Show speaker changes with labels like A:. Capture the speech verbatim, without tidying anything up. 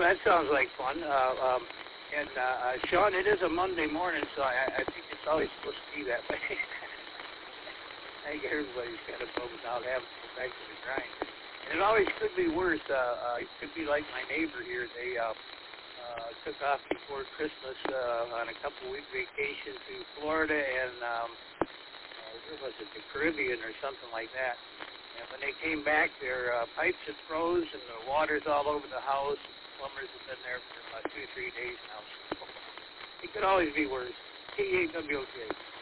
A: that sounds like fun. Uh, um, and uh, uh, Sean, it is a Monday morning, so I, I think it's always supposed to be that way. I think everybody's kind of bummed out having to go back to the grind. And it always could be worse. Uh, uh, it could be like my neighbor here. They uh, uh, took off before Christmas uh, on a couple-week vacation to Florida and um, uh, where was it, the Caribbean or something like that. And when they came back, their uh, pipes had froze and the water's all over the house. Plumbers have been there for about two, three days now. So it could always be worse. K A W O K.